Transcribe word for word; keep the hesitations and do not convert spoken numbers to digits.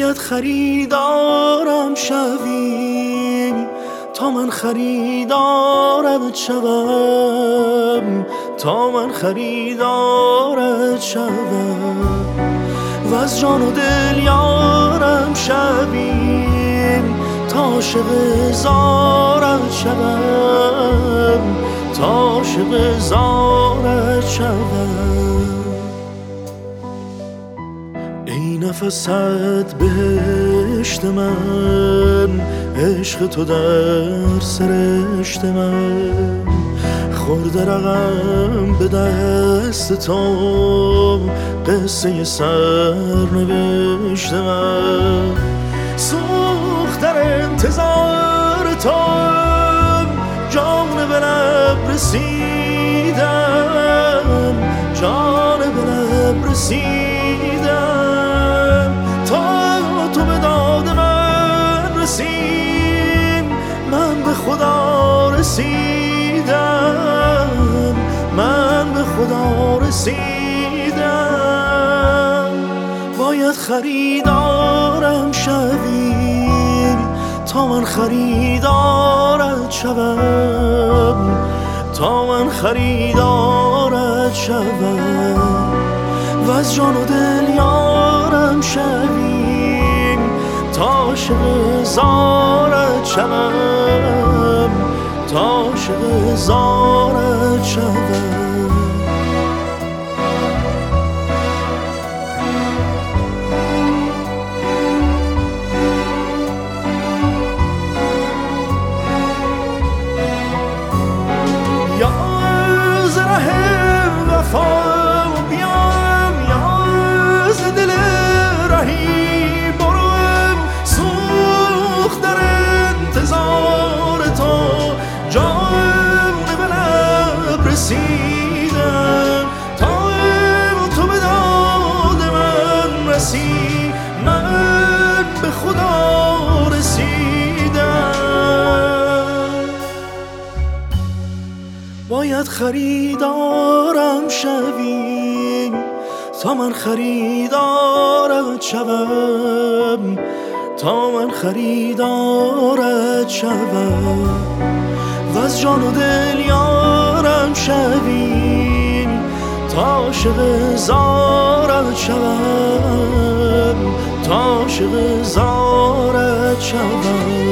باید خریدارم شوی تا من خریدارت شوم، تا من خریدارت شوم و از جان و دل یارم شویم تا عاشق زارت شوم، تا عاشق زارت شوم. ای نفست بهشت من، عشق تو در سرشت من، خورده رقم به دست تو قصه سرنوشت من. سوخت در انتظار تو جان به لب رسیدم، جان به لب رسیدم تا تو به داد من رسید. من به خدا رسیدم، من به خدا رسیدم. باید خریدارم شوی تا من خریدارت شوم، تا من خریدارت شوم و از جان و دل یارم شویم تا عاشق زارت شوم، تا عاشق زارت شوم. یا از ره وفا بیام، یا از دل رهی برم، سوخت در انتظار تو جان به لب رسیدم تا تو به داد من رسی. من به خدا رسیدم. باید خریدارم شوی تا من خریدارت شوم، تا من خریدارت شوم و از جان و دل یارم شویم تا عاشق زارت شوم، تا عاشق زارت شوم.